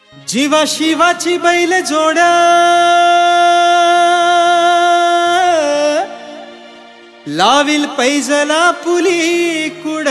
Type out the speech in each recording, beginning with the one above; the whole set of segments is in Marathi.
जीवा शिवाची बैल जोड लाविल पैजला पुली कुड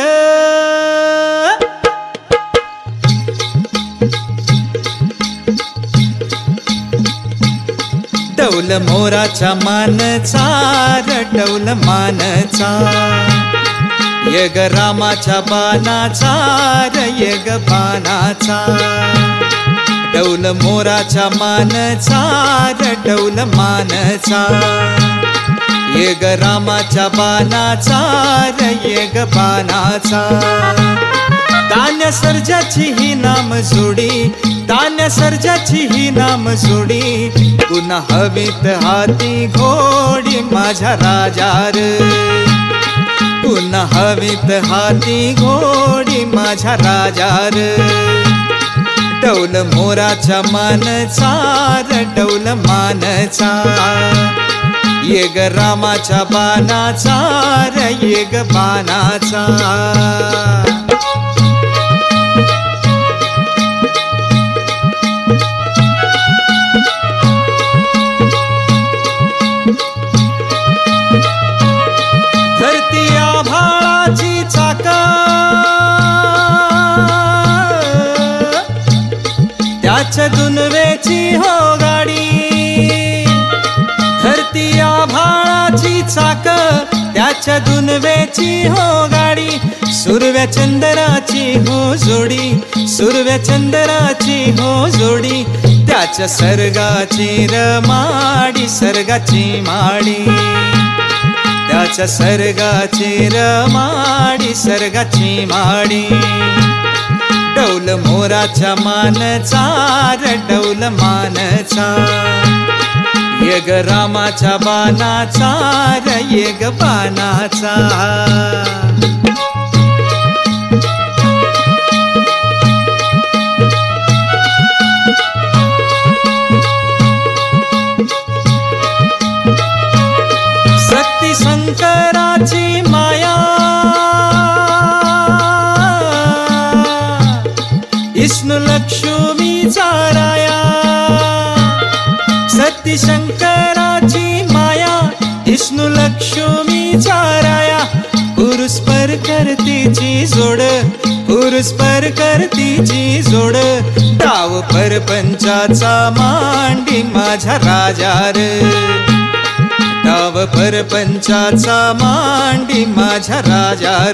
डौल मोराच्या मानचा रटवल मानचा यग रामाच्या बाणाचा यग बाणाचा डौल मोराच्या मानचा रटवल मानचा यग रामाच्या बाणाचा यग बाणाचा तान्या सर्जाची ही नाम जोडी तान्या सर्जाची ही नाम जोडी पुन्हा हवीत हाती घोडी माझ्या राजार पुन्हा हवीत हाती घोडी माझ्या राजार डौल मोराच्या मानचा रटवल मानचा येग रामाच्या बाणाचा येग बाणाचा धरती आभाळाची चाका त्याच्या दुनवेची हो गाडी धरती आभाळाची चाक त्याच्या दुनवेची हो गाडी सुरव्या चंद्राची हो जोडी सुरव्या चंद्राची हो जोडी त्याच्या सर्गाची रमाडी सर्गाची माडी त्याच्या सर्गाची रमाडी सर्गाची माडी डौल मोराच्या मानचा रटवल मानचा यग रामाच्या बाणाचा यग बाणाचा शक्ती शंकराची माया विष्णु लक्ष्मीचा राया सती शंकराची माया विष्णु लक्ष्मीचा राया पुरुष पर करतीची जोड पुरुष पर करतीची जोड डाव परपंचाचा मांडी माझ्या राजार डाव परपंचाचा मांडी माझ्या राजार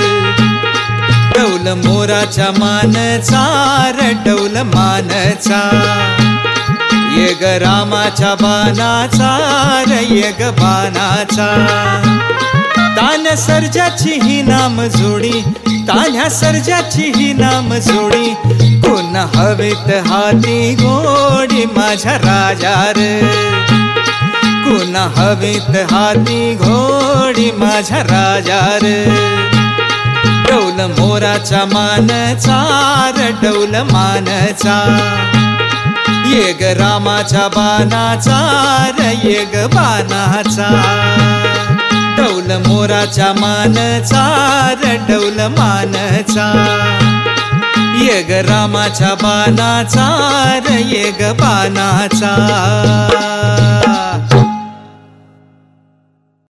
डौल मोराच्या मानचा रटवल मानचा येग रामाच्या बाणाचा यग बाणाचा तान्या सर्जाची ही नाम जोडी तान्या सर्जाची ही नाम जोडी पुन्हा हवेत हाती घोडी माझ्या राजार पुन्हा हवेत हाती घोडी माझ्या राजार डौल मोराच्या मानचा रटवल मानचा येग रामाच्या बाणाचा येग बाणाचा डौल मोराच्या मानचा रटवल मानचा येग रामाच्या बाणाचा येग बाणाचा